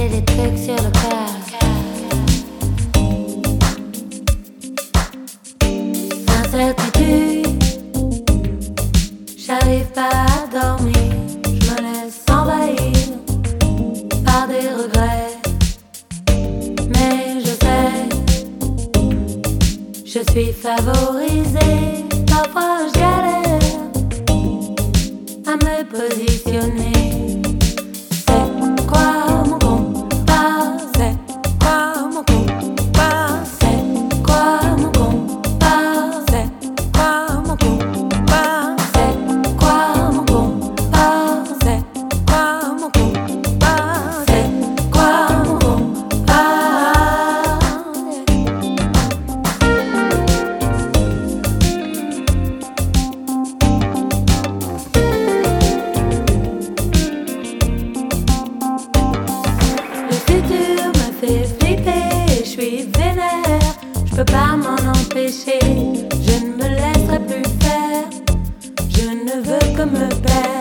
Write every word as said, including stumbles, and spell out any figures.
j'ai des trucs sur le cœur. Incertitude, j'arrive pas à dormir. Je me laisse envahir par des regrets. Mais je sais, je suis favorisée. Parfois je galère à me positionner. C'est quoi mon compas? C'est quoi mon compas? C'est quoi mon compas? C'est quoi mon compas? C'est quoi mon compas? C'est quoi mon compas? C'est quoi mon compas? Je suis vénère, je peux pas m'en empêcher. Je ne me laisserai plus faire, je ne veux que me plaire.